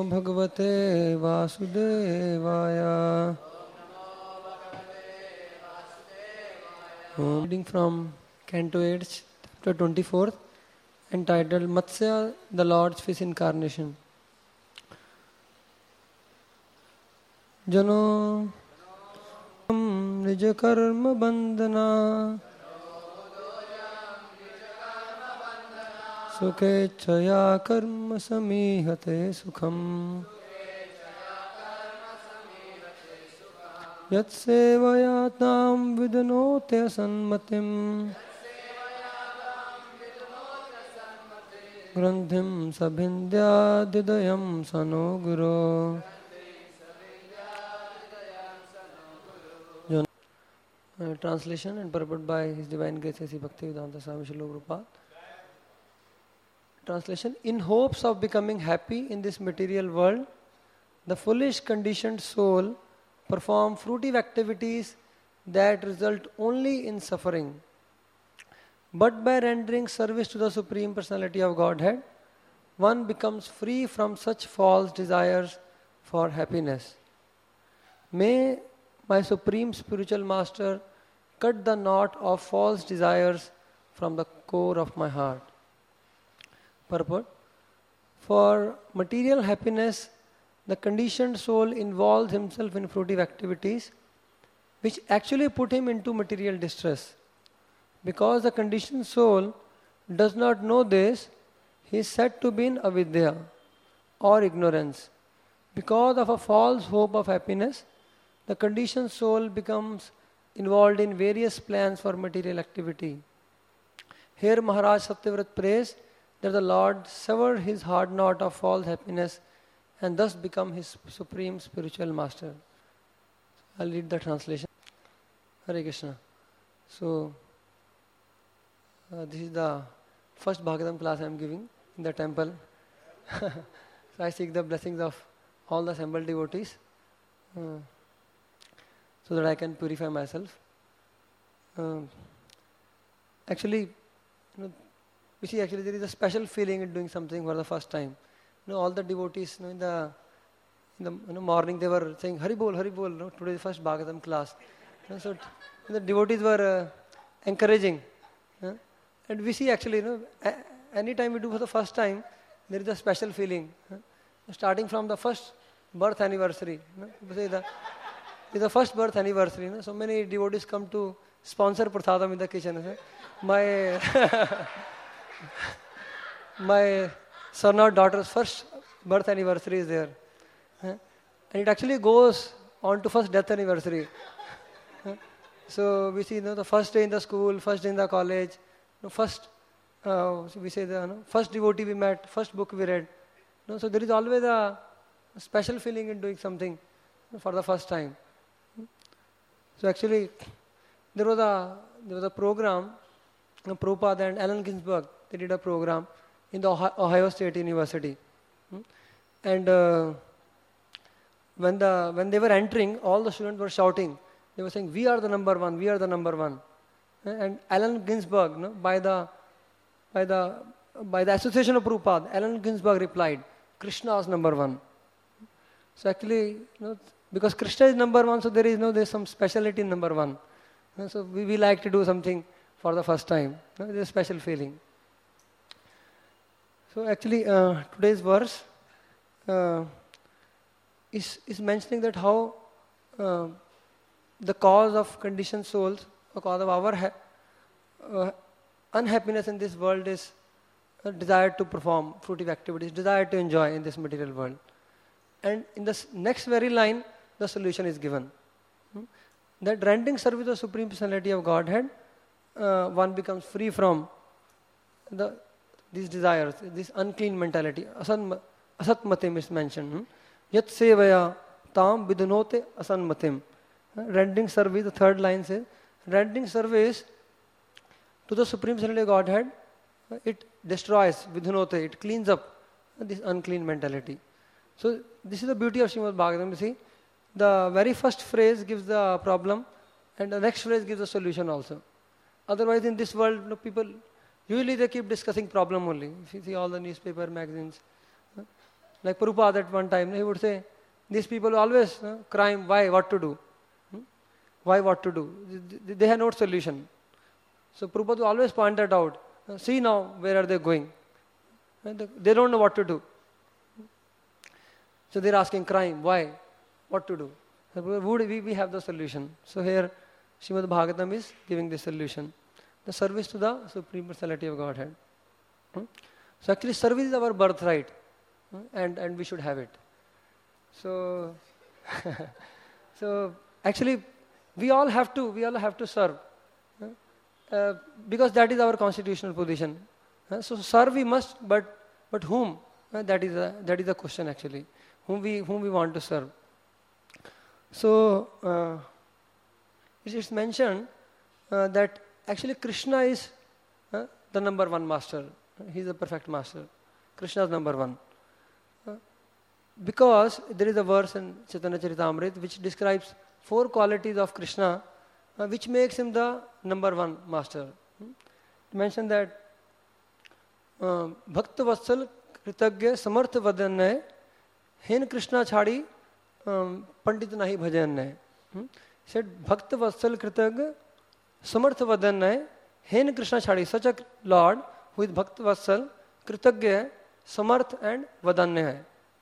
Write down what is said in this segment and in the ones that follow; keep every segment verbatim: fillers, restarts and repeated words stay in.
Bhagavate Vasudevaya. Reading from Canto eight, chapter twenty-four, entitled Matsya, the Lord's Fish Incarnation. Jano Nija Karma Bandhana Sukhe Chaya Karma Samihate Sukham Yat Sevayatam Vidanote Sanmatim Grandhim Sabhindya Didayam Sanoguro. Uh, translation and purport by His Divine Grace A C Bhaktivedanta Swami Srila Prabhupada. Translation: in hopes of becoming happy in this material world, the foolish conditioned soul perform fruitive activities that result only in suffering. But by rendering service to the Supreme Personality of Godhead, one becomes free from such false desires for happiness. May my Supreme Spiritual Master cut the knot of false desires from the core of my heart. Purport: for material happiness, the conditioned soul involves himself in fruitive activities which actually put him into material distress. Because the conditioned soul does not know this, he is said to be in avidya or ignorance. Because of a false hope of happiness, the conditioned soul becomes involved in various plans for material activity. Here Maharaj Satyavrat prays that the Lord sever his hard knot of false happiness and thus become his supreme spiritual master. I'll read the translation. Hare Krishna. So, uh, this is the first Bhagavatam class I am giving in the temple. So I seek the blessings of all the assembled devotees. Uh, so that I can purify myself. Um, actually, you know, you see, actually there is a special feeling in doing something for the first time. You know, all the devotees, you know, in the in the you know, morning they were saying, Hari Bol, Hari Bol, you know, today is the first Bhagavatam class. You know, so t- the devotees were uh, encouraging. Uh, and we see actually, you know, a- any time we do for the first time, there is a special feeling. Uh, starting from the first birth anniversary. You know, we say the, it's the first birth anniversary. You know, so many devotees come to sponsor prasadam in the kitchen. You know. My my son or daughter's first birth anniversary is there. Uh, and it actually goes on to first death anniversary. Uh, so we see, you know, the first day in the school, first day in the college, you know, first, uh, so we say the you know, first devotee we met, first book we read. You know, so there is always a special feeling in doing something you know, for the first time. So actually, there was a there was a program, you know, Prabhupada and Allen Ginsberg, they did a program in the Ohio, Ohio State University, and uh, when the when they were entering, all the students were shouting. They were saying, "We are the number one. We are the number one." And Allen Ginsberg, you know, by the by the by the association of Prabhupada, Allen Ginsberg replied, "Krishna is number one." So actually, you know, because Krishna is number one, so there is no there is some speciality in number one. So we, we like to do something for the first time. There is a special feeling. So actually, uh, today's verse uh, is is mentioning that how uh, the cause of conditioned souls, the cause of our ha- uh, unhappiness in this world is a desire to perform fruitive activities, desire to enjoy in this material world. And in the next very line, the solution is given. Hmm? That rendering service to the Supreme Personality of Godhead, uh, one becomes free from the these desires, this unclean mentality. Asan, asatmatim is mentioned. Hmm? Yat sevaya tam vidanote asanmatim. Uh, rendering service, the third line says, rendering service to the Supreme Personality of Godhead, uh, it destroys, vidanote, it cleans up uh, this unclean mentality. So this is the beauty of Srimad Bhagavatam. You see, the very first phrase gives the problem, and the next phrase gives the solution also. Otherwise, in this world, you know, people usually they keep discussing problem only. If you see all the newspaper magazines, Like Prabhupada at one time, he would say, these people always uh, crime, why, what to do? Hmm? Why, what to do? They, they have no solution. So Prabhupada always point that out. Uh, see now, where are they going? And they don't know what to do. So they're asking crime, why, what to do? So would we, we have the solution. So here, Srimad Bhagavatam is giving the solution. The service to the Supreme Personality of Godhead. Hmm? So actually service is our birthright. Hmm? And, and we should have it. So, so actually we all have to, we all have to serve. Uh, because that is our constitutional position. Uh, so serve we must, but but whom? Uh, that is a, that is the question actually. Whom we whom we want to serve. So uh, it is mentioned uh, that actually Krishna is uh, the number one master. He is the perfect master. Krishna is number one. Uh, because there is a verse in Chaitanya Charitamrita which describes four qualities of Krishna, uh, which makes him the number one master. Hmm? It mentioned that Bhakta Vatsal Kritagya Samartha Vadanya Hen Krishna Chhadi Pandit Nahi Bhajanya. Said Bhakta Vatsal Kritagya Samartha Vadanya Hen Krishna Chhadi. Such a Lord who is Bhakta Vatsal, Kritagya, Samarth and Vadanya.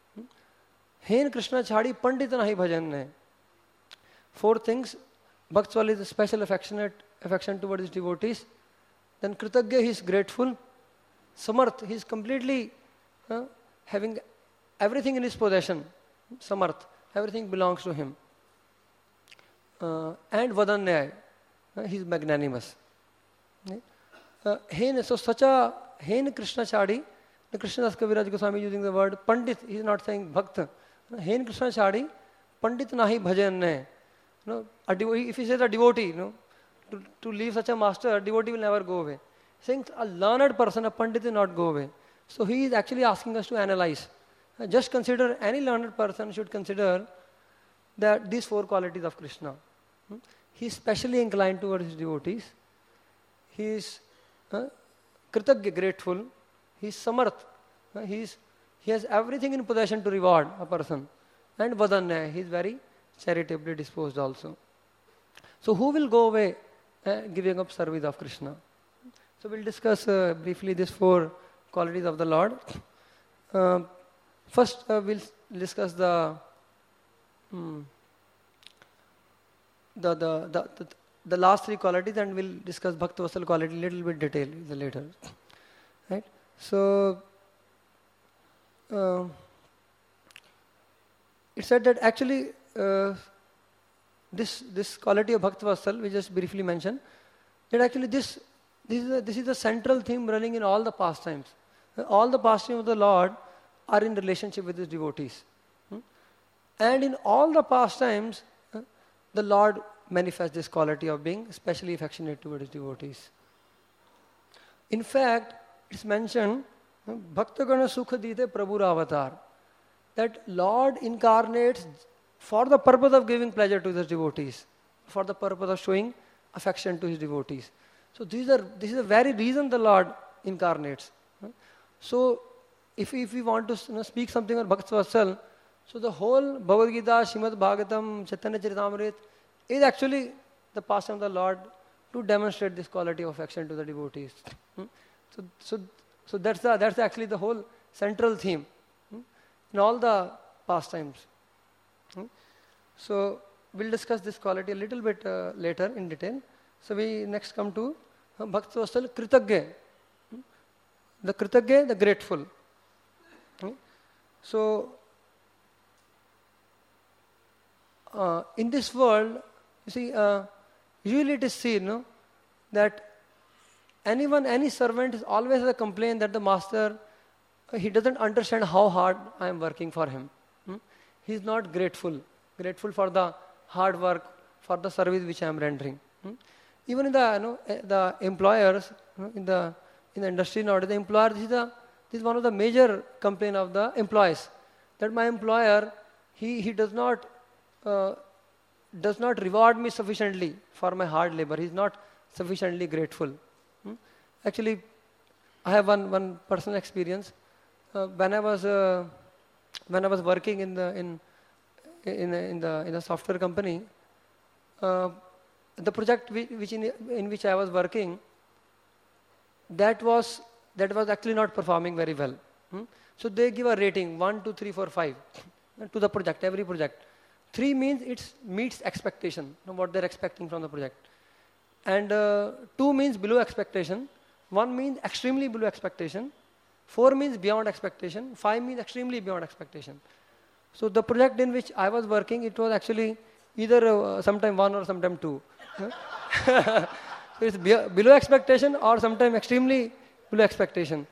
Hen Krishna Chhadi Pandit Nahi Bhajanya. Four things. Bhaktswal is a special affectionate affection towards his devotees. Then Kritagya, he is grateful. Samarth, he is completely uh, having everything in his possession. Samarth, everything belongs to him. Uh, and Vadanya, uh, he is magnanimous. Uh, Hen, so such a Hen Krishna Chhadi, the Krishnadas Kaviraj Goswami using the word Pandit, he is not saying Bhakta. Hen Krishna Chhadi, Pandit Nahi Bhajanya. No, a devo- if he says a devotee, no, to, to leave such a master, a devotee will never go away. Saying a learned person, a pandit will not go away. So he is actually asking us to analyze. Uh, just consider, any learned person should consider that these four qualities of Krishna. Hmm? He is specially inclined towards his devotees. He is uh, kritagya, grateful. He is samarth. Uh, he, is, he has everything in possession to reward a person. And vadanya, he is very charitably disposed also. So who will go away uh, giving up service of Krishna? So we'll discuss uh, briefly these four qualities of the Lord. Uh, first uh, we'll discuss the, hmm, the, the, the, the, the last three qualities, and we'll discuss Bhakta Vatsal quality little bit detail later. Right? So uh, it said that actually Uh, this this quality of Bhakta Vatsal, we just briefly mentioned, that actually this this is, a, this is the central theme running in all the pastimes. Uh, all the pastimes of the Lord are in relationship with his devotees. Hmm? And in all the pastimes, uh, the Lord manifests this quality of being especially affectionate toward his devotees. In fact, it's mentioned, Bhakta Gana Sukha Dite Prabhur Avatar, that Lord incarnates for the purpose of giving pleasure to his devotees, for the purpose of showing affection to his devotees. So these are, this is the very reason the Lord incarnates. So if, if we want to you know, speak something on Bhakta Vatsal, so the whole Bhagavad Gita, Srimad Bhagavatam, Chaitanya Charitamrita is actually the pastime of the Lord to demonstrate this quality of affection to the devotees. So, so, so that's, the, that's actually the whole central theme in all the pastimes. Hmm? So we'll discuss this quality a little bit uh, later in detail. So we next come to uh, Bhakta Vatsal Kritagya. Hmm? The Kritagya, the grateful. Hmm? So uh, in this world, you see, uh, usually it is seen no, that anyone, any servant is always a complaint that the master, uh, he doesn't understand how hard I am working for him. Hmm? He is not grateful, grateful for the hard work, for the service which I am rendering. Hmm? Even in the, you know, the employers, you know, in the in the industry nowadays, the employer, this is, a, this is one of the major complaint of the employees, that my employer, he, he does not uh, does not reward me sufficiently for my hard labor. He is not sufficiently grateful. Hmm? Actually, I have one, one personal experience. Uh, when I was uh, when I was working in the in in, in the in the software company, uh, the project which, which in, in which I was working, that was that was actually not performing very well. Hmm? So they give a rating one, two, three, four, five to the project, every project. Three means it meets expectation, you know, what they're expecting from the project. And uh, two means below expectation. One means extremely below expectation. Four means beyond expectation. Five means extremely beyond expectation. So the project in which I was working, it was actually either uh, sometime one or sometime two. So it's be below expectation or sometime extremely below expectation.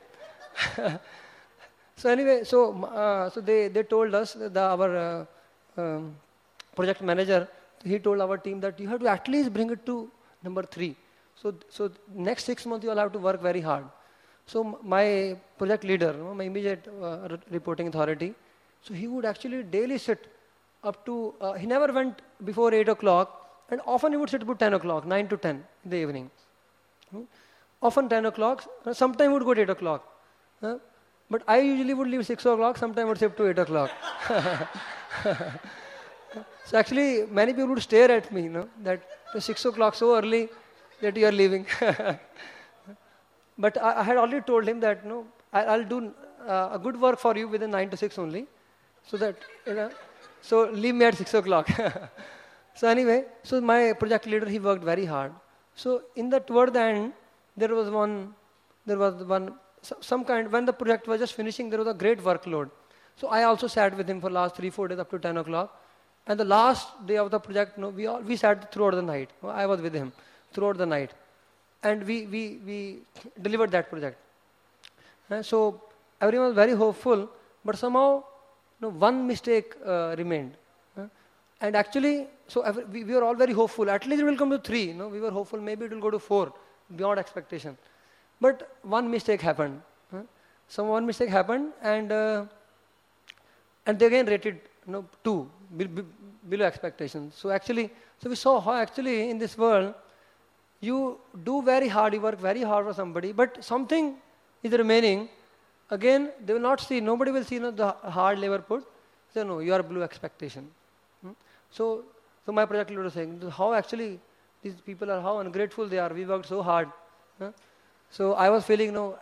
So anyway, so uh, so they they told us, the our uh, um, project manager, he told our team that you have to at least bring it to number three. So so next six months you will have to work very hard. So my project leader, you know, my immediate uh, reporting authority, so he would actually daily sit up to, uh, he never went before eight o'clock, and often he would sit about ten o'clock, nine to ten in the evening. Hmm? Often ten o'clock, sometimes he would go to eight o'clock. Huh? But I usually would leave six o'clock, sometimes would sit to eight o'clock. So actually, many people would stare at me, you know, that six o'clock so early that you are leaving. But I, I had already told him that, no, I, I'll do uh, a good work for you within nine to six only, so that, you know, so leave me at six o'clock. So anyway, so my project leader, he worked very hard. So in the toward the end, there was one, there was one, some kind, when the project was just finishing, there was a great workload. So I also sat with him for last three, four days up to ten o'clock. And the last day of the project, no, we all, we sat throughout the night. I was with him throughout the night. And we, we, we delivered that project. And so everyone was very hopeful, but somehow, no, one mistake uh, remained. Uh, and actually, so every, we, we were all very hopeful. At least it will come to three. No, we were hopeful maybe it will go to four, beyond expectation. But one mistake happened. Uh, so one mistake happened, and uh, and they again rated, you know, two, be, be, below expectations. So actually, so we saw how actually in this world, you do very hard, you work very hard for somebody, but something is remaining. Again, they will not see, nobody will see, you know, the hard labor put. So no, you are below expectation. Hmm? So, so my project leader was saying, how actually these people are, how ungrateful they are. We worked so hard. Huh? So I was feeling, no,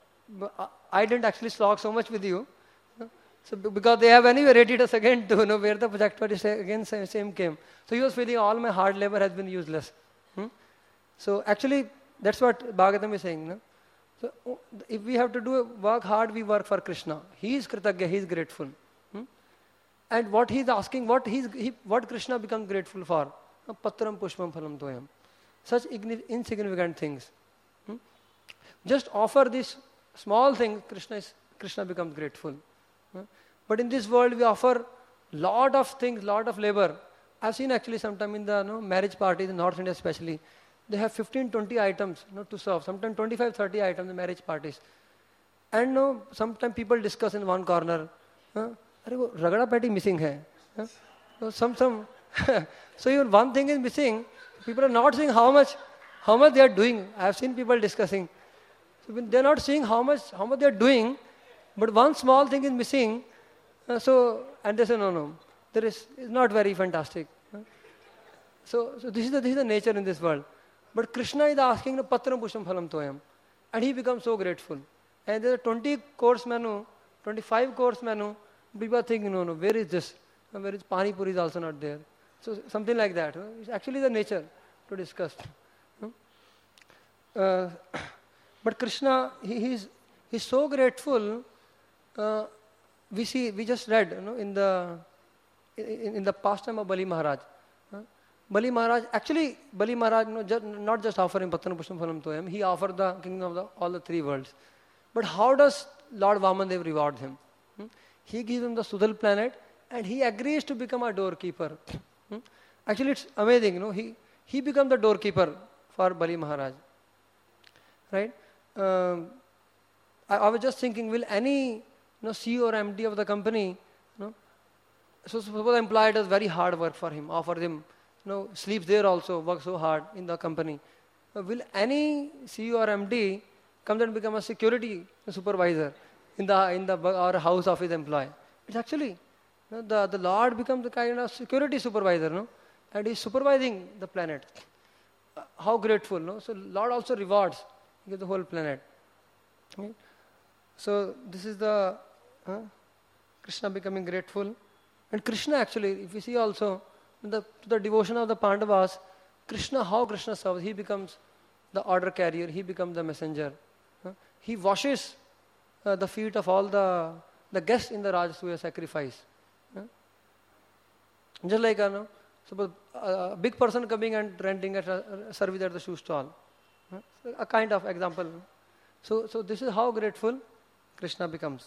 I didn't actually slog so much with you. Huh? So because they have anyway rated us again to, you know, where the project was again same, same came. So he was feeling all my hard labor has been useless. Hmm? So actually, that's what Bhagavatam is saying. No? So if we have to do work hard, we work for Krishna. He is Kritagya, he is grateful. Hmm? And what he is asking, what he's, he, what Krishna becomes grateful for? Patram pushpam phalam toyam. Such insignificant things. Hmm? Just offer this small thing, Krishna, is, Krishna becomes grateful. Hmm? But in this world, we offer lot of things, lot of labor. I've seen actually sometime in the, no, marriage parties in North India especially, they have fifteen, twenty items, you know, to serve, sometimes twenty-five, thirty items in marriage parties. And no, sometimes people discuss in one corner, huh? Ragada patty missing hai. Huh? So, some, some so even one thing is missing, people are not seeing how much, how much they are doing. I have seen people discussing. So they are not seeing how much, how much they are doing, but one small thing is missing. Uh, so, and they say, no, no, there is, it's not very fantastic. Huh? So, so this is the, this is the nature in this world. But Krishna is asking, Patram Pusham Phalam Toyam. And he becomes so grateful. And there's a twenty course menu, twenty-five course menu. People are thinking, no, no, where is this? Where is Pani Puri is also not there. So something like that. It's actually the nature to discuss. Uh, but Krishna, he, he's, he's so grateful. Uh, we see, we just read, you know, in the in, in the pastime of Bali Maharaj. Bali Maharaj, actually, Bali Maharaj, no, just, not just offering Patram Pushpam Phalam Toyam, he offered the kingdom of the, all the three worlds. But how does Lord Vamandev reward him? Hmm? He gives him the Sudal planet, and he agrees to become a doorkeeper. Hmm? Actually, it's amazing, you know, he, he becomes the doorkeeper for Bali Maharaj. Right? Um, I, I was just thinking, will any, you know, C E O or M D of the company, you know, so suppose the employee does very hard work for him, offer him, you know, sleeps there also, works so hard in the company. Uh, will any C E O or M D come and become a security supervisor in the in the or house of his employee? It's actually, you know, the, the Lord becomes the kind of security supervisor, no? And he's supervising the planet. Uh, how grateful, no? So Lord also rewards the whole planet. Okay? So this is the uh, Krishna becoming grateful. And Krishna actually, if you see also, the, the devotion of the Pandavas, Krishna, how Krishna serves, he becomes the order carrier, he becomes the messenger. Uh, he washes uh, the feet of all the, the guests in the Rajasuya sacrifice. Uh, just like, uh, no, suppose a big person coming and renting a, a service at the shoe stall. Uh, so a kind of example. So, so this is how grateful Krishna becomes.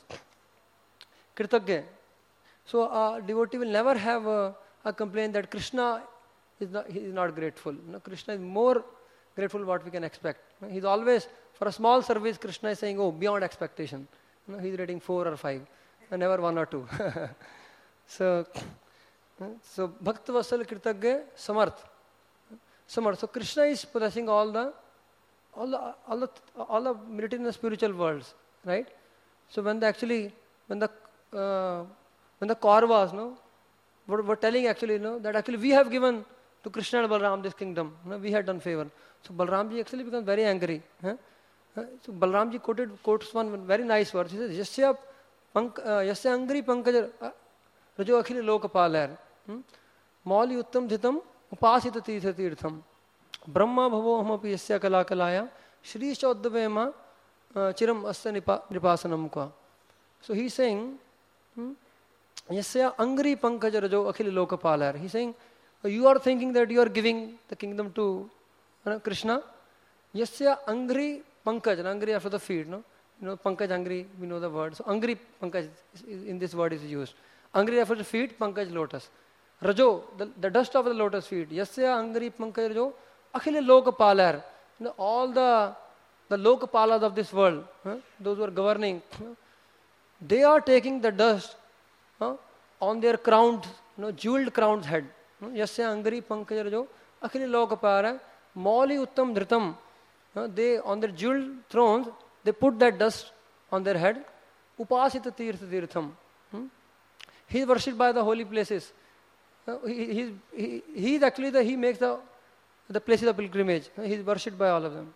Kritagya. So a devotee will never have a, a complaint that Krishna is not, he is not grateful. No, Krishna is more grateful what we can expect. No, he's always, for a small service, Krishna is saying, oh, beyond expectation. No, he's rating four or five, and never one or two. so, so Bhakta Vasal Kritagya Samarth. Samarth. So Krishna is possessing all the all the all the all the material and spiritual worlds, right? So when the actually when the uh, when the Kauravas, no, were, were telling actually, no, that actually we have given to Krishna and Balram this kingdom, no, we had done favor. So Balramji actually becomes very angry. Huh? Uh, so Balramji quoted quotes one very nice verse. He says, "Yasya pank, uh, yasya angri pankaja rajo akhili lokapalar, mauli uttam dhitam upasita tirtha tirtham, brahma bhavo hamapi yasya kala kalaya, shri chaudavema chiram asya nipasanam kwa." So he's saying, hmm, Yasya angri pankaja rajo akhili lokapalar. He's saying, you are thinking that you are giving the kingdom to uh, Krishna. Yasya angri pankaj, angri after the feet, no? You know, pankaj, angri, we know the word. So angri pankaj in this word is used. Angri after the feet, pankaj lotus. Rajo, the, the dust of the lotus feet. Yasya angri pankaj rajo akhili lokapalar. You know, all the the lokapalas of this world, huh? Those who are governing, huh? They are taking the dust huh, on their crowned, you know, jeweled crowned head. Yasya angri pankaj rajo akhili lokapara mauli uttam dhritam. They, on their jeweled thrones, they put that dust on their head. Upasita tirtha tirtham. Hmm? He is worshipped by the holy places. Uh, he, he, he, he is actually the, he makes the, the places of pilgrimage. Uh, he is worshipped by all of them.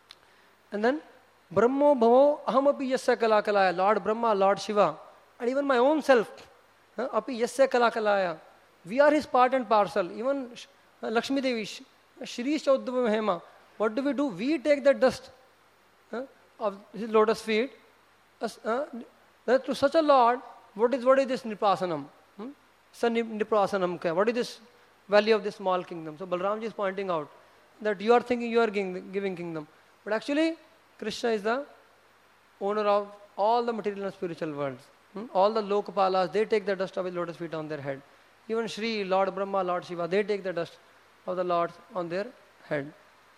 And then, Brahmo bhavo ahamapi yasya kala kalaya. Lord Brahma, Lord Shiva, and even my own self. Uh, api yasya kala kalaya. We are his part and parcel. Even uh, Lakshmi Devi, Shri Chaudava Mahema. What do we do? We take the dust uh, of his lotus feet. Uh, uh, to such a Lord, what is what is this Nipasanam? Hmm? Nipasanam ka? What is this value of this small kingdom? So Balramji is pointing out that you are thinking you are giving kingdom. But actually, Krishna is the owner of all the material and spiritual worlds. Hmm? All the Lokapalas, they take the dust of his lotus feet on their head. Even Shri, Lord Brahma, Lord Shiva, they take the dust of the Lord on their head.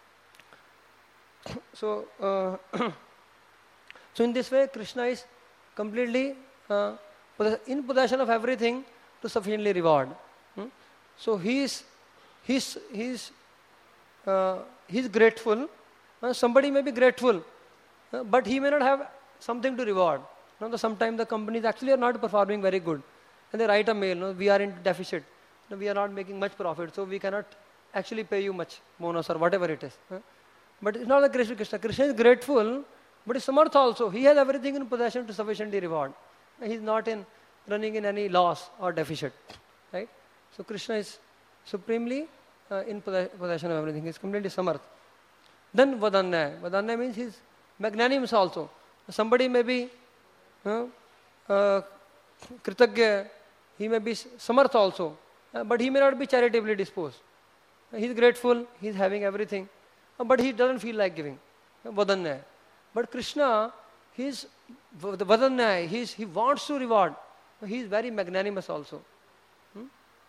So, uh, so in this way, Krishna is completely uh, in possession of everything to sufficiently reward. Hmm? So he is, he's, he's, uh, he's grateful. Uh, somebody may be grateful, uh, but he may not have something to reward. You know, sometimes the companies actually are not performing very good. And they write a mail, no, we are in deficit, no, we are not making much profit, so we cannot actually pay you much bonus or whatever it is. Huh? But it's not the Krishna. Krishna. Krishna is grateful, but he's samartha also. He has everything in possession to sufficiently reward. He is not in running in any loss or deficit, right? So Krishna is supremely uh, in possession of everything. He is completely samartha. Then vadanya. Vadanya means he is magnanimous also. Somebody may be uh, uh, kritagya. He may be samartha also, uh, but he may not be charitably disposed. Uh, he is grateful, he is having everything, uh, but he doesn't feel like giving. Uh, vadanya. But Krishna, he is the vadanya, he, is, he wants to reward. Uh, he is very magnanimous also. Hmm?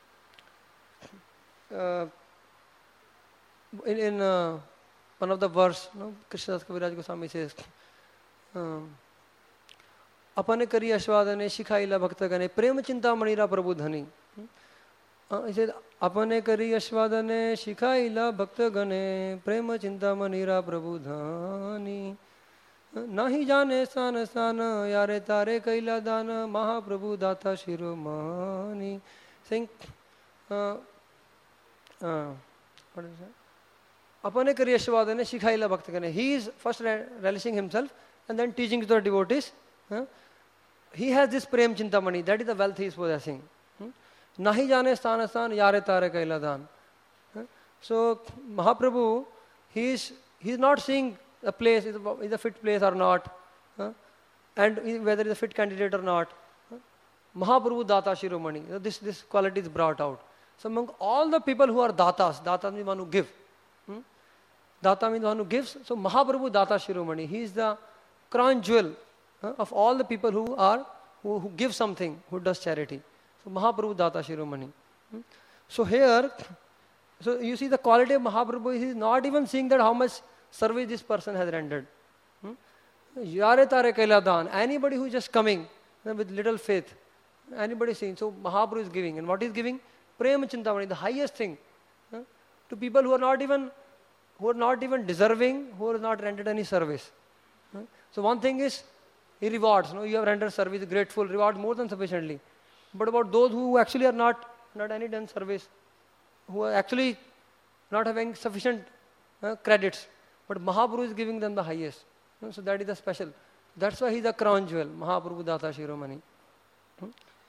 Uh, in in uh, one of the verse, no, Krishna Das Kaviraj Goswami says, um, अपने करी अश्वादने शिखाइला भक्तगणे प्रेम चिंता मणिरा प्रभु धनी. He said, अपने करी अश्वादने शिखाइला भक्तगणे प्रेम चिंता मणिरा प्रभु धनी. Nahi jane san san yare tare kaila dana Mahaprabhu data shiromani. Saying, uh, uh, what is that? Apane kariya shivadane shikhaila bhakta kane. He is first relishing himself and then teaching to the devotees. Uh, he has this prem chintamani, that is the wealth he is possessing. Nahi jane sthana sthan yare tare kaila dan. So Mahaprabhu, he is he is not seeing a place, is a, is a fit place or not, uh, and whether is a fit candidate or not. Uh, Mahaprabhu Data Shiromani, this, this quality is brought out. So among all the people who are Datas, Data means one who give. Hmm? Data means one who gives. So Mahaprabhu Data Shiromani, he is the crown jewel uh, of all the people who are, who, who give something, who does charity. So Mahaprabhu Data Shiromani. Hmm? So here, so you see the quality of Mahaprabhu, he is not even seeing that how much service this person has rendered. Yare tare kaila dan. Anybody who is just coming you know, with little faith, anybody seeing. So Mahaprabhu is giving. And what is giving? Prema Chintamani, the highest thing. Uh, to people who are not even who are not even deserving, who have not rendered any service. Uh, so one thing is, he rewards. You know, you have rendered service, grateful, reward more than sufficiently. But about those who actually are not, not any done service, who are actually not having sufficient uh, credits, but Mahaprabhu is giving them the highest. You know, so that is the special. That's why he is a crown jewel, Mahaprabhu Data Shiromani. Hmm?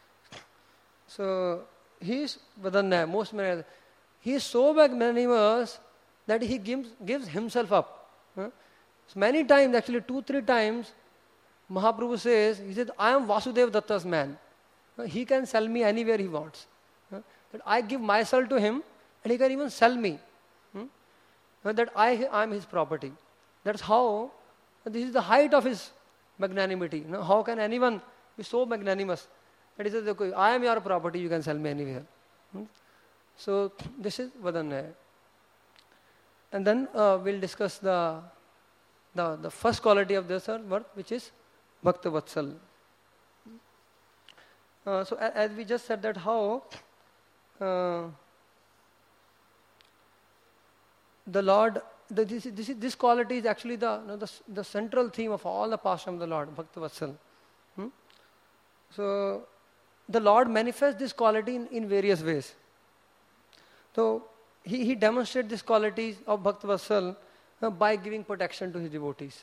So he is Vadanya, most many. He is so magnanimous that he gives, gives himself up. Huh? So many times, actually two, three times, Mahaprabhu says, he said, I am Vasudev Datta's man. Uh, he can sell me anywhere he wants. Uh, that I give myself to him and he can even sell me. Hmm? Uh, that I am his property. That's how, uh, this is the height of his magnanimity. You know, how can anyone be so magnanimous that he says, okay, I am your property, you can sell me anywhere. Hmm? So this is Vadanya. And then uh, we'll discuss the, the, the first quality of this word, which is Bhakta Vatsal. Uh, so a, as we just said that how uh, the Lord, the, this, this, this quality is actually the, you know, the, the central theme of all the pastimes of the Lord, Bhakta Vatsal. Hmm? So the Lord manifests this quality in, in various ways. So he, he demonstrates these qualities of Bhakta Vatsal uh, by giving protection to his devotees.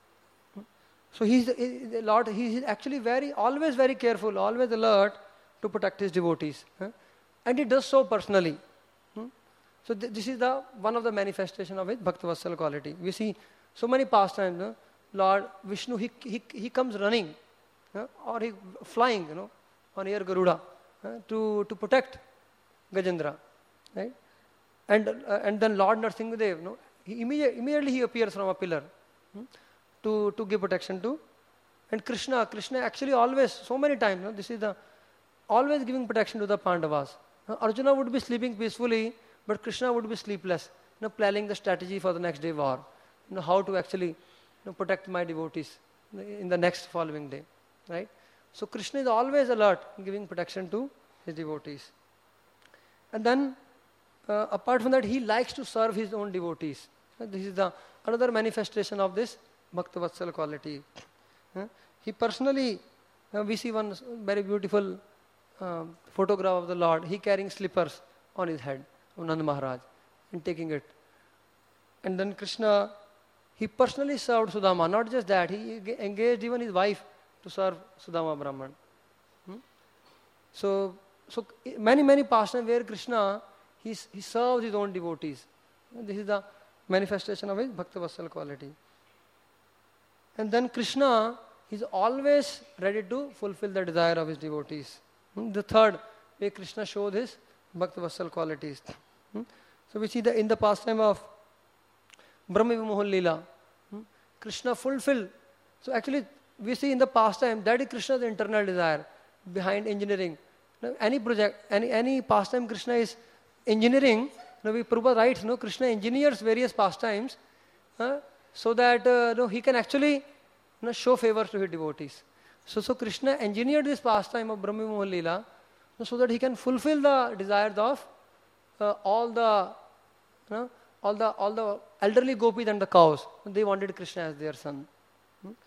So he's the Lord, he is actually very, always very careful, always alert to protect his devotees. Huh? And he does so personally. Hmm? So th this is the one of the manifestation of his Bhakta Vatsal quality. We see so many pastimes, huh? Lord Vishnu, he, he, he comes running huh? or he flying, you know, on air Garuda huh? to, to protect Gajendra. Right? And, uh, and then Lord Nrsimhadev, you know, he immediate, immediately he appears from a pillar. Hmm? To, to give protection to. And Krishna, Krishna actually always, so many times, you know, this is the, always giving protection to the Pandavas. Uh, Arjuna would be sleeping peacefully, but Krishna would be sleepless, you know, planning the strategy for the next day war. You know, how to actually you know, protect my devotees in the next following day. Right? So Krishna is always alert, giving protection to his devotees. And then, uh, apart from that, he likes to serve his own devotees. Uh, this is the another manifestation of this Bhakta Vatsal quality. Uh, he personally, uh, we see one very beautiful uh, photograph of the Lord. He carrying slippers on his head, of Nanda Maharaj, and taking it. And then Krishna, he personally served Sudama. Not just that, he engaged even his wife to serve Sudama Brahman. Hmm? So, so many, many pastimes where Krishna, he, he serves his own devotees. This is the manifestation of his Bhakta Vatsal quality. And then Krishna is always ready to fulfill the desire of his devotees. Hmm? The third way Krishna showed his Bhakta Vatsal qualities. Hmm? So we see that in the pastime of Brahma Mohan Leela, hmm? Krishna fulfilled. So actually we see in the pastime that is Krishna's internal desire behind engineering. Now, any project, any any pastime Krishna is engineering, now we Prabhupada writes, no, Krishna engineers various pastimes uh, so that uh, no, he can actually you know, show favors to his devotees. So, so Krishna engineered this pastime of Brahma Mohan Leela no, so that he can fulfill the desires of uh, all the you know, all the all the elderly gopis and the cows. They wanted Krishna as their son. Hmm?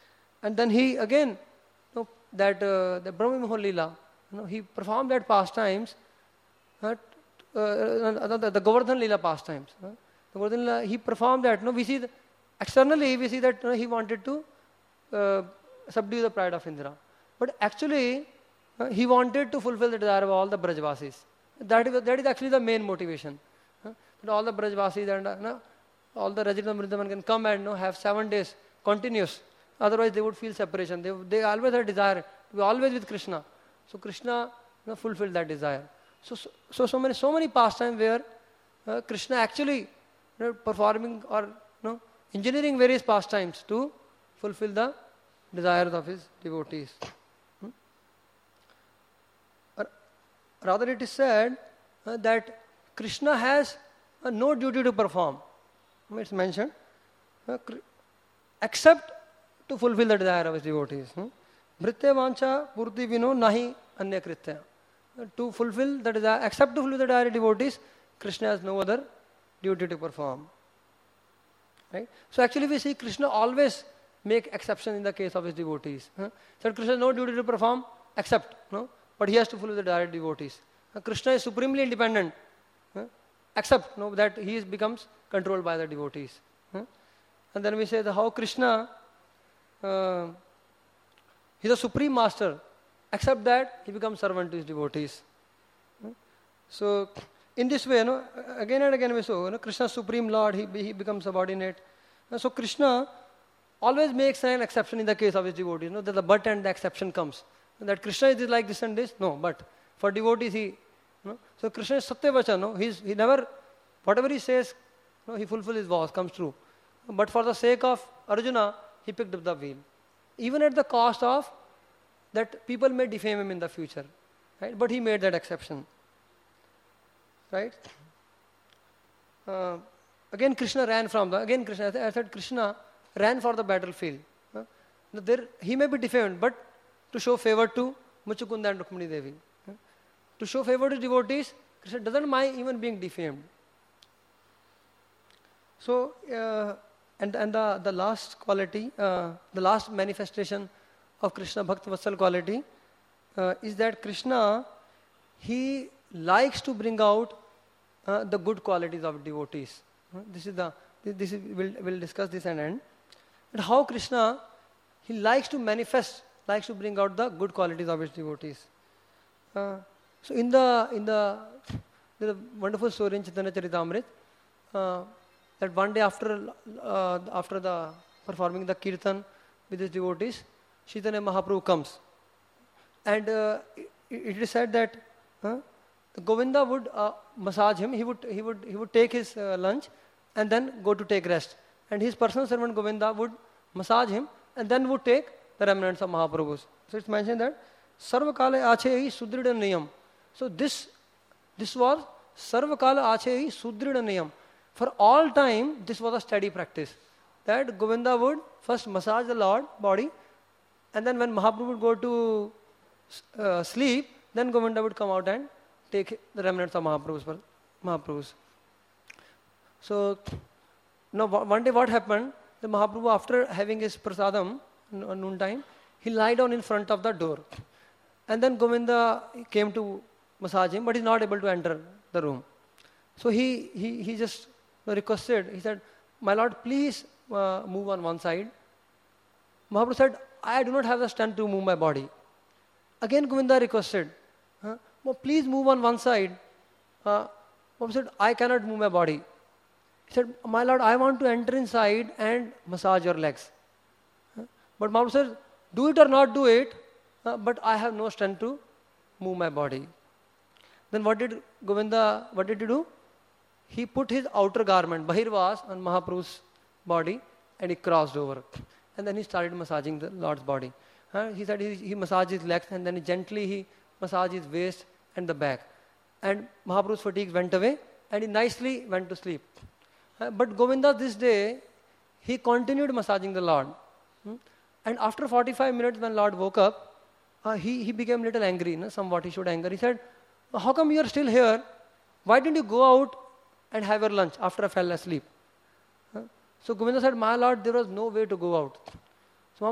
and then he again, you know, that uh, the Brahma Mohan Leela, you know, he performed that pastimes, uh, uh, the, the Govardhan Leela pastimes. Uh, the Govardhan Leela, he performed that. You know, we see the, externally we see that, you know, he wanted to uh, subdue the pride of Indra, but actually uh, he wanted to fulfill the desire of all the Brajvasis. That is that is actually the main motivation. Uh, that all the Brajvasis and uh, you know, all the residents of Vrindavan can come and, you know, have seven days continuous. Otherwise, they would feel separation. They, they always had desire to be always with Krishna. So Krishna, you know, fulfilled that desire. So so so, so many so many pastimes where uh, Krishna actually, you know, performing or, you know, engineering various pastimes to fulfill the desires of his devotees. Hmm? Or rather, it is said uh, that Krishna has uh, no duty to perform. It's mentioned, uh, except to fulfill the desire of his devotees. Bhritya vancha purti vino nahi anya kritya. To fulfill the desire, except to fulfill the desire of devotees, Krishna has no other duty to perform. Right? So actually we see Krishna always make exception in the case of his devotees. Huh? So Krishna has no duty to perform except, no, but he has to fulfill the desire of devotees. Uh, Krishna is supremely independent, huh? Except, no, that he is, becomes controlled by the devotees. Huh? And then we say that how Krishna, uh, he is a supreme master, except that he becomes servant to his devotees. Huh? So in this way, no, again and again we saw, no, Krishna is supreme Lord, he, he becomes subordinate. Uh, so Krishna always makes an exception in the case of his devotees, no, that the but and the exception comes. That Krishna is like this and this, no, but for devotees he, no. So Krishna is Satyavacha, no, he's, he never, whatever he says, no, he fulfills his vows, comes true. But for the sake of Arjuna, he picked up the wheel. Even at the cost of that people may defame him in the future. Right? But he made that exception. Right? Uh, again Krishna ran from the, again Krishna, I said Krishna ran for the battlefield. Uh, there, he may be defamed, but to show favor to Muchukunda and Rukmini Devi. Uh, to show favor to devotees, Krishna doesn't mind even being defamed. So, uh, and, and the, the last quality, uh, the last manifestation of Krishna Bhakta Vatsal quality uh, is that Krishna, he likes to bring out uh, the good qualities of devotees. Uh, this is the, this is, we'll, we'll discuss this and end. And how Krishna, he likes to manifest, likes to bring out the good qualities of his devotees. Uh, so in the, in the, there's a wonderful story in Chaitanya Charitamrita, uh, that one day after, uh, after the performing the kirtan with his devotees, Chaitanya Mahaprabhu comes. And uh, it, it is said that uh, Govinda would uh, massage him, he would, he would, he would take his uh, lunch and then go to take rest. And his personal servant Govinda would massage him and then would take the remnants of Mahaprabhu's. So it's mentioned that Sarvakala Achehi Sudrida Niyam. So this, this was Sarvakala Achehi Sudrida Niyam. For all time, this was a steady practice. That Govinda would first massage the Lord body, and then when Mahaprabhu would go to uh, sleep, then Govinda would come out and take the remnants of Mahaprabhu's. Mahaprabhu's. So, now one day what happened, the Mahaprabhu, after having his prasadam at noon time, he lied down in front of the door. And then Govinda came to massage him, but he's not able to enter the room. So he, he, he just requested, he said, "My Lord, please uh, move on one side." Mahaprabhu said, "I do not have the strength to move my body." Again Govinda requested, huh? "Well, please move on one side." Uh, Mahaprabhu said, "I cannot move my body." He said, "My Lord, I want to enter inside and massage your legs." Huh? But Mahaprabhu said, "Do it or not do it, uh, but I have no strength to move my body." Then what did Govinda, what did he do? He put his outer garment, Bahirvas, on Mahaprabhu's body and he crossed over. And then he started massaging the Lord's body. Uh, he said he, he massaged his legs and then he gently he massaged his waist and the back. And Mahaprabhu's fatigue went away and he nicely went to sleep. Uh, but Govinda this day, he continued massaging the Lord. Hmm? And after forty-five minutes when Lord woke up, uh, he, he became a little angry, no? Somewhat he showed anger. He said, "How come you are still here? Why didn't you go out and have your lunch after I fell asleep?" Huh? So Govinda said, "My Lord, there was no way to go out." So Mahaprabhu said,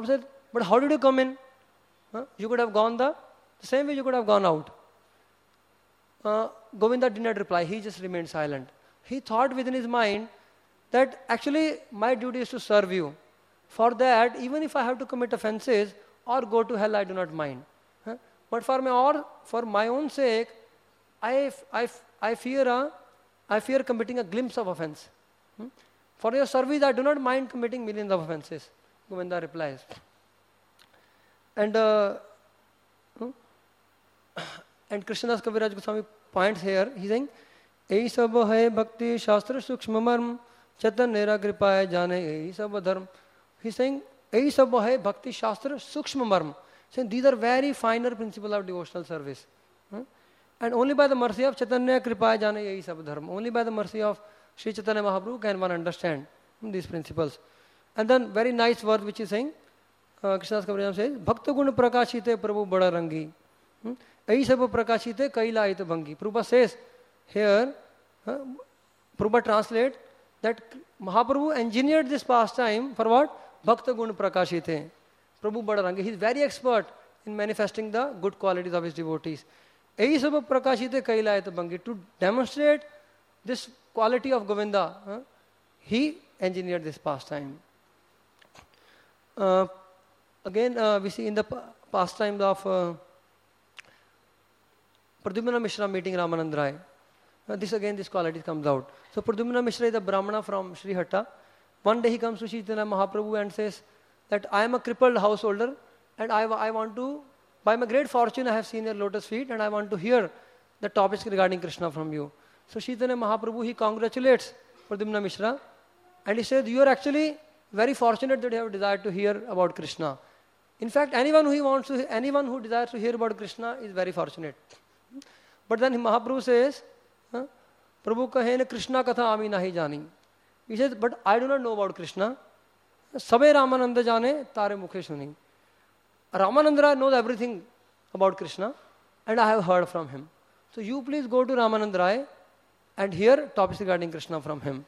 but how did you come in? Huh? You could have gone the, the same way you could have gone out. Uh, Govinda did not reply. He just remained silent. He thought within his mind that actually my duty is to serve you. For that, even if I have to commit offenses or go to hell, I do not mind. Huh? But for my, or, for my own sake, I, I, I, fear a, I fear committing a glimpse of offense. Hmm? For your service, I do not mind committing millions of offenses. Govinda replies. And uh, hmm? and Krishnadas Kaviraj Goswami points here. He's saying, "Ei sab hai bhakti shastra sukshma marm chaitanya kripaya jane ei sab dharm." He's saying, "Ei sab hai bhakti shastra sukshma marm." Saying these are very finer principles of devotional service. Hmm? And only by the mercy of Chaitanya kripaya jane ei sab dharm. Only by the mercy of Sri Chaitanya Mahaprabhu can one understand hmm, these principles. And then very nice word which is saying, uh, Krishnadas Kaviraj says, "Bhakta gun prakashite prabhu bada rangi." Hmm? Ei sab prakashite kaila ait bhangi. Prabhupada says here, uh, Prabhupada translate that Mahaprabhu engineered this pastime for what? Bhakta gun prakashite. Prabhu bada rangi. He is very expert in manifesting the good qualities of his devotees. Ei sab prakashite kaila ait bhangi. To demonstrate this quality of Govinda, uh, he engineered this pastime. Uh, again, uh, we see in the pastime of uh, Pradyumna Mishra meeting Ramanand Rai. Uh, this again, this quality comes out. So Pradyumna Mishra is a Brahmana from Srihatta. One day he comes to Chaitanya Mahaprabhu and says that I am a crippled householder and I, I want to, by my great fortune, I have seen your lotus feet and I want to hear the topics regarding Krishna from you. So Chaitanya Mahaprabhu, he congratulates Pradyumna Mishra and he says, you are actually very fortunate that you have desired to hear about Krishna. In fact, anyone who wants to, anyone who desires to hear about Krishna is very fortunate. But then Mahaprabhu says, huh, Prabhu kahe na Krishna katha ami nahi jani. He says, but I do not know about Krishna. Sabe Ramananda jane, tare mukhe suni. Ramananda knows everything about Krishna and I have heard from him. So you please go to Ramananda Rai and hear topics regarding Krishna from him.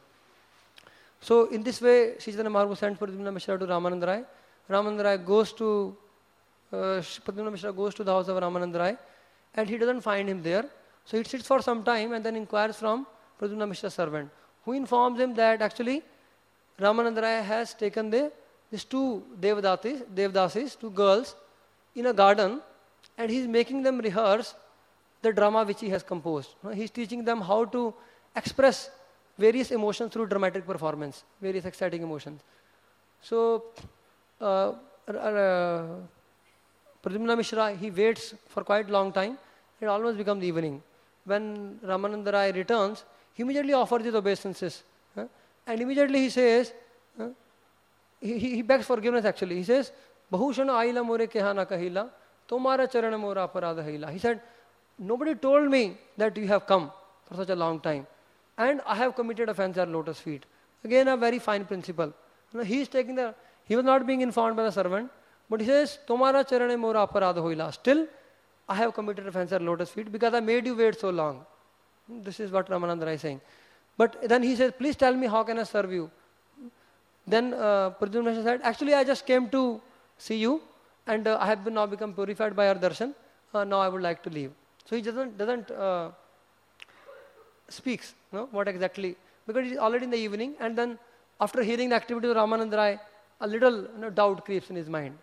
So in this way, Sri Chaitanya Mahaprabhu sent Pradyumna Mishra to Ramananda Rai. Ramananda Rai goes to, uh, Pradyumna Mishra goes to the house of Ramananda Rai and he doesn't find him there. So he sits for some time and then inquires from Pradyumna Mishra's servant, who informs him that actually Ramananda Rai has taken the, these two Devadasis, Devadasis, two girls, in a garden and he is making them rehearse the drama which he has composed. He is teaching them how to express various emotions through dramatic performance, various exciting emotions. So, uh, uh, Pradyumna Mishra, he waits for quite a long time. It almost becomes evening. When Ramananda Rai returns, he immediately offers his obeisances. Huh? And immediately he says, huh? he, he, he begs forgiveness actually. He says, Bahushana aila more kehana kahila, tomara charana mora aparadha haila. He said, nobody told me that you have come for such a long time. And I have committed offense at lotus feet. Again, a very fine principle. You know, he is taking the, he was not being informed by the servant, but he says, Tomara charane mora aparadha hoila. Still, I have committed offense at lotus feet because I made you wait so long. This is what Ramananda Rai is saying. But then he says, please tell me how can I serve you. Then uh, Pradyumna said, actually I just came to see you and uh, I have been now become purified by your darshan. Uh, now I would like to leave. So he doesn't, doesn't uh, speaks, no, what exactly, because it is already in the evening and then after hearing the activity of Ramananda Rai, a little you know, doubt creeps in his mind.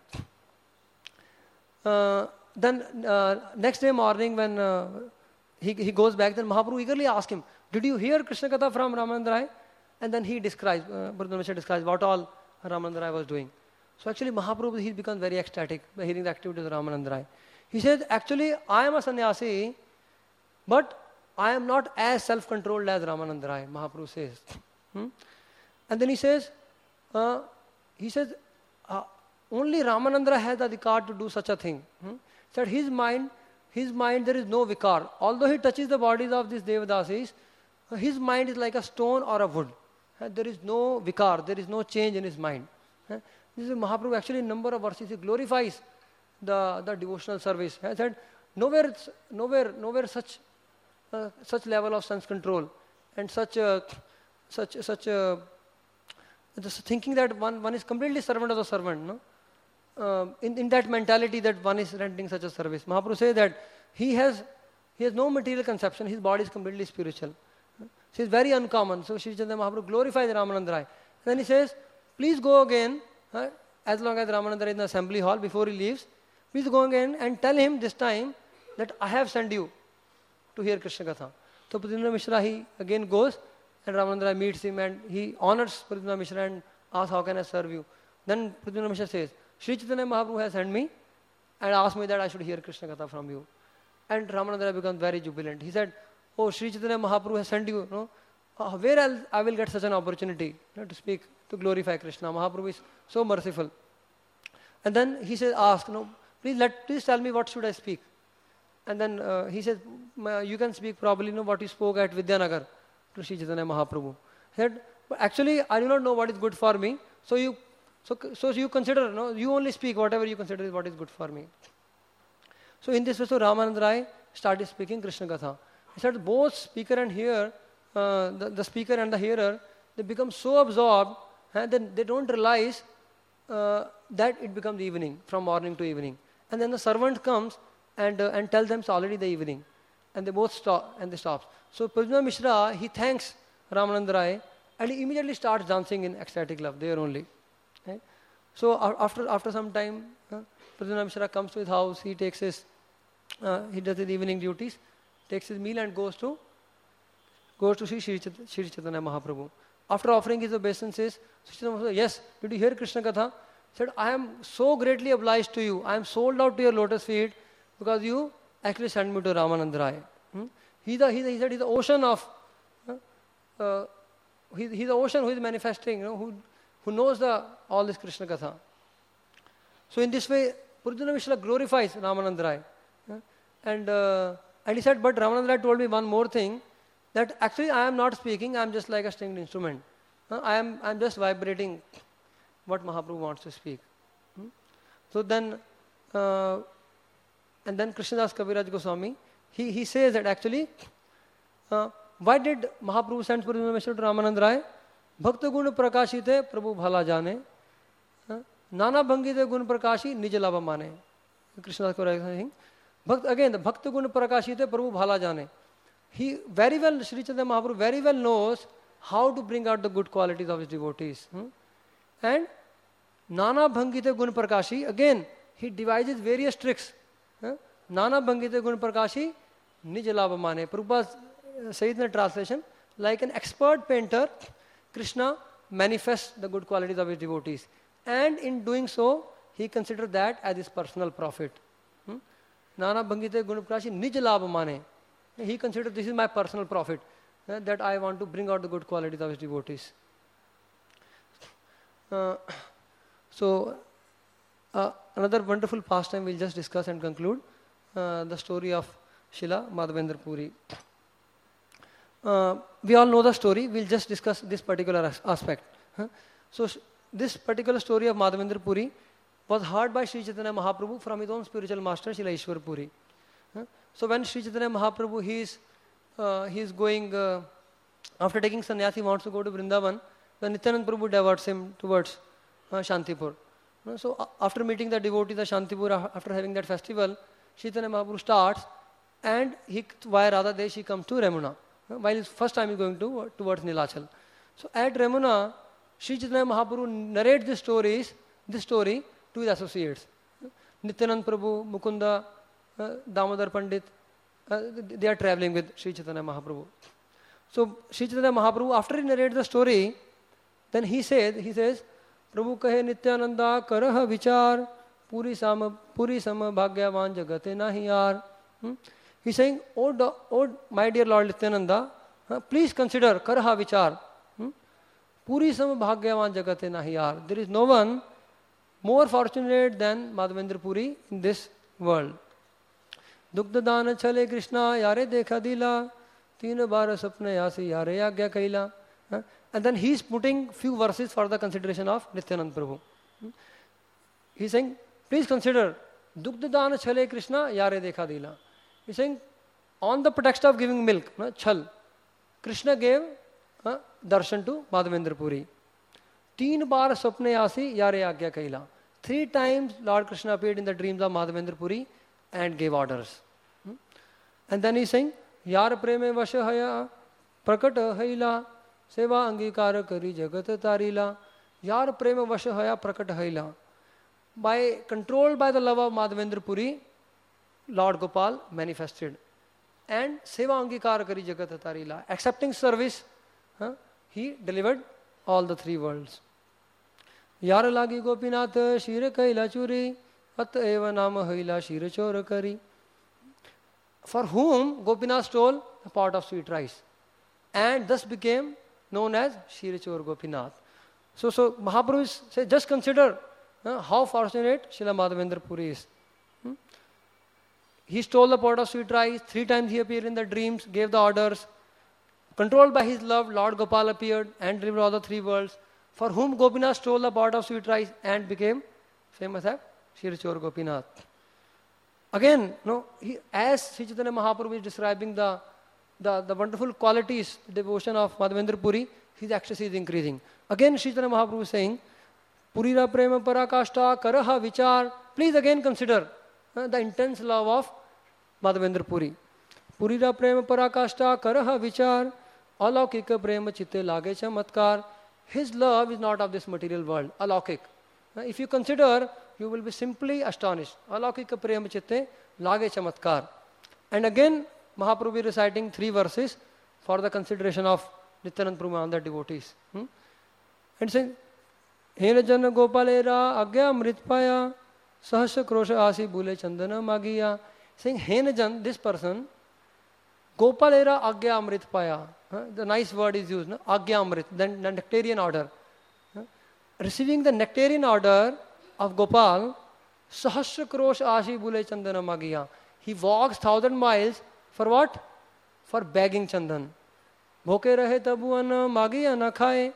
Uh, then uh, next day morning when uh, he, he goes back, then Mahaprabhu eagerly asks him, did you hear Krishna Katha from Ramananda Rai? And then he describes, uh, Pradyumna Mishra describes what all Ramananda Rai was doing. So actually Mahaprabhu, he becomes very ecstatic by hearing the activities of Ramananda Rai. He says, actually I am a sannyasi, but I am not as self-controlled as Ramananda Rai, Mahaprabhu says. Hmm? And then he says, uh, he says, uh, only Ramananda Rai has the adhikar to do such a thing. Hmm? That his mind, his mind there is no vikar. Although he touches the bodies of these Devadasis, uh, his mind is like a stone or a wood. Uh, there is no vikar, there is no change in his mind. Uh, this is Mahaprabhu actually in number of verses, he glorifies the, the devotional service. He said, nowhere, nowhere, nowhere such Uh, such level of sense control and such a, such such a, just thinking that one, one is completely servant of the servant. No? uh, in, in that mentality that one is renting such a service. Mahaprabhu says that he has, he has no material conception, his body is completely spiritual. So it's very uncommon. So Sri Chaitanya Mahaprabhu glorifies Ramananda Rai. And then he says, please go again, uh, as long as Ramananda Rai is in the assembly hall, before he leaves, please go again and tell him this time that I have sent you to hear Krishna Katha. So Pradyumna Mishra, he again goes and Ramananda Rai meets him and he honors Pradyumna Mishra and asks, how can I serve you? Then Pradyumna Mishra says, Sri Chaitanya Mahaprabhu has sent me and asked me that I should hear Krishna Katha from you. And Ramananda Rai becomes very jubilant. He said, oh, Sri Chaitanya Mahaprabhu has sent you, no? Uh, where else I will get such an opportunity, you know, to speak, to glorify Krishna. Mahaprabhu is so merciful. And then he says, ask, no, please let, please tell me what should I speak. And then uh, he says, you can speak probably, you know, what you spoke at Vidyanagar to Sri Chaitanya Mahaprabhu. He said, but actually I do not know what is good for me. So you, so, so you consider, no, you only speak whatever you consider is what is good for me. So in this way, so Ramananda Rai started speaking Krishna Katha. He said both speaker and hearer, uh, the, the speaker and the hearer, they become so absorbed and then they don't realize uh, that it becomes evening, from morning to evening. And then the servant comes and uh, and tells them it's already the evening. And they both stop, and they stop. So Pradyumna Mishra, he thanks Ramananda Rai and he immediately starts dancing in ecstatic love, there only. Right? So uh, after after some time, uh, Pradyumna Mishra comes to his house, he takes his, uh, he does his evening duties, takes his meal and goes to goes to see Sri Chaitanya Mahaprabhu. After offering his obeisances, Sri Chaitanya Mahaprabhu said, yes, did you hear Krishna Katha? He said, I am so greatly obliged to you. I am sold out to your lotus feet because you actually sent me to Ramananda Rai. Hmm? He's the, he's the, he said he's the ocean of, uh, uh, he's, he's the ocean who is manifesting, you know, who, who knows the all this Krishna Katha. So in this way, Pradyumna Mishra glorifies Ramananda Rai. Uh, and, uh, and he said, but Ramananda Rai told me one more thing, that actually I am not speaking, I am just like a stringed instrument. Uh, I am I am just vibrating what Mahaprabhu wants to speak. Hmm? So then, uh, and then Krishnadas Kaviraj Goswami, he, he says that actually, uh, why did Mahaprabhu send Pradyumna Mishra to Ramananda Rai? Bhakta gun prakashite Prabhu bhala jane, uh, nana bhangite gun prakashi nij labha mane. Krishnadas Kaviraj saying, Bhakt, again, the Bhakta gun prakashite Prabhu bhala jane. He very well, Sri Chaitanya Mahaprabhu very well knows how to bring out the good qualities of his devotees. Hmm? And Nana Bhangite Gun Prakashi, again, he devises various tricks. Huh? Nana Bhangite Gun Prakashi, Nij Labha Mane. Prabhupada says in the translation, like an expert painter, Krishna manifests the good qualities of his devotees. And in doing so, he considers that as his personal profit. Hmm? Nana Bhangite Gun Prakashi, Nij Labha Mane. He considers this is my personal profit, uh, that I want to bring out the good qualities of his devotees. Uh, so, uh, another wonderful pastime we'll just discuss and conclude, uh, the story of Srila Madhavendra Puri. Uh, we all know the story, we'll just discuss this particular as aspect. Huh? So, sh this particular story of Madhavendra Puri was heard by Sri Chaitanya Mahaprabhu from his own spiritual master, Srila Ishwar Puri. Huh? So when Sri Chaitanya Mahaprabhu, he is, uh, he is going, uh, after taking sannyas, he wants to go to Vrindavan, then Nityanand Prabhu diverts him towards uh, Shantipur. Uh, so uh, after meeting the devotees of Shantipur, uh, after having that festival, Sri Chaitanya Mahaprabhu starts, and he, via Radha Desh, he comes to Ramuna, uh, while his first time he is going to, uh, towards Nilachal. So at Ramuna, Sri Chaitanya Mahaprabhu narrates this stories, this story to his associates. Uh, Nityanand Prabhu, Mukunda, Uh, Damodar Pandit, uh, they are traveling with Sri Chaitanya Mahaprabhu. So Sri Chaitanya Mahaprabhu, after he narrates the story, then he said, he says, Prabhu kahe Nityananda karaha vichar puri sama puri sama bhagyavan jagate nahi yaar. Hmm? He's saying, oh, do, oh my dear Lord Nityananda, uh, please consider karaha vichar. Hmm? Puri sama bhagyavan jagate nahi yaar. There is no one more fortunate than Madhavendra Puri in this world. दुग्ध दान छले कृष्णा यारे देखा दिला तीन बार सपने यासी यारे आज्ञा कैला. And then he is putting few verses for the consideration of Nityanand Prabhu. He is saying, please consider dugdha dana chale Krishna yare dekha dila. He is saying, on the pretext of giving milk, no, chal, Krishna gave uh, darshan to Madhavendra Puri. Teen baar sapne aasi yare agya kaila. three times Lord Krishna appeared in the dreams of Madhavendra Puri and gave orders. Hmm? And then he's saying, Yar preme vasha haya prakata haila seva angikara kari jagat tarila. Yar prema vasha haya prakata haila. By controlled by the love of Madhavendra Puri, Lord Gopal manifested. And seva angikara kari jagat tarila. Accepting service, huh, he delivered all the three worlds. Yar lagi gopinath shira kaila churi at eva nama haila shira chora kari. For whom Gopinath stole a pot of sweet rice and thus became known as Shirachor Gopinath. So, so Mahaprabhu says, just consider uh, how fortunate Srila Madhavendra Puri is. Hmm? He stole the pot of sweet rice, three times he appeared in the dreams, gave the orders. Controlled by his love, Lord Gopal appeared and delivered all the three worlds. For whom Gopinath stole the pot of sweet rice and became famous as Shirachor Gopinath. Again, no, he, as Sri Chaitanya Mahaprabhu is describing the, the, the wonderful qualities, the devotion of Madhavendra Puri, his ecstasy is increasing. Again, Sri Chaitanya Mahaprabhu is saying, Purira prema parakashta karaha vichar. Please again consider uh, the intense love of Madhavendra Puri. Purira prema parakashta karaha vichar. Alaukika prema chitte lage chamatkar. His love is not of this material world, alaukik. Uh, if you consider, you will be simply astonished. Alaukika prema chitte lage chamatkar. And again, Mahaprabhu is reciting three verses for the consideration of Nityananda Prabhu and the devotees. Hmm? And saying, Hena jana gopalera agya amritpaya sahasya krosha asi bule chandana magiya. Saying, Hena jan, this person, gopalera agya amritpaya. Huh? The nice word is used, no? Agya amrit, then the nectarian order. Huh? Receiving the nectarian order of Gopal, sahasra krosh ashi bule chandana magiya. He walks thousand miles for what? For begging chandan. Bhoke rahe tabu anna magiya na khaye.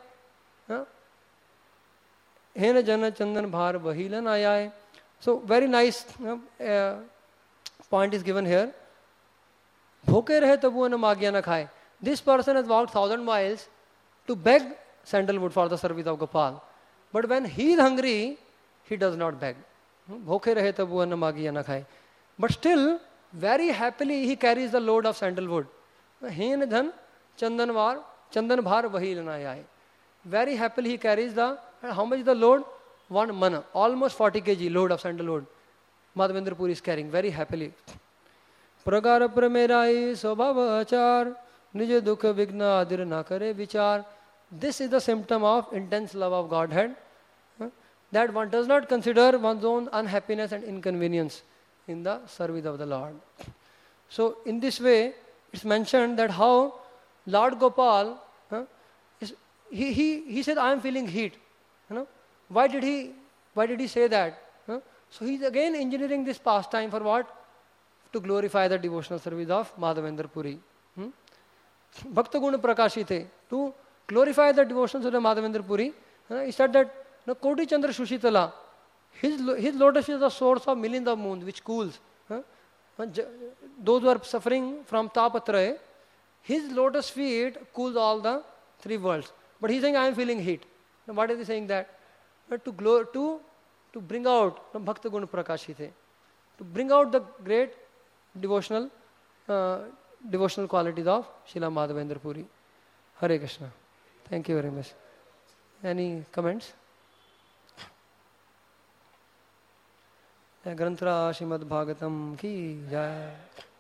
Hena jana chandan bhar bahilan ayaye. So very nice uh, point is given here. Bhoke rahe tabu anna magiya na khaye. This person has walked thousand miles to beg sandalwood for the service of Gopal. But when he is hungry, he does not beg. Bhoke rahe tabu anna magiya na khaye. But still, very happily he carries the load of sandalwood. Hen dhan chandan var, chandan bhar vahi lana aaye. Very happily he carries the, how much is the load? One mana, almost forty kilograms load of sandalwood. Madhavendra Puri is carrying very happily. Pragara pramerai swabhava achar, nija dukha vigna adir na kare vichar. This is the symptom of intense love of Godhead, that one does not consider one's own unhappiness and inconvenience in the service of the Lord. So in this way, it's mentioned that how Lord Gopal, huh, is, he, he, he said, I am feeling heat. You know? Why did he, why did he say that? Huh? So he's again engineering this pastime for what? To glorify the devotional service of Madhavendra Puri. Hmm? Bhakta Guna Prakashite. To glorify the devotional service of Madhavendra Puri, uh, he said that no, Koti Chandra Shushitala, his, his lotus is the source of millions of moons which cools. Huh? Those who are suffering from tapatraya, his lotus feet cools all the three worlds. But he's saying, I am feeling heat. Now, what is he saying that? Uh, to, glow, to, to bring out no, Bhakta Guna Prakashite, to bring out the great devotional uh, devotional qualities of Srila Madhavendra Puri. Hare Krishna. Thank you very much. Any comments? ग्रंथरा Shrimad Bhagavatam की जय.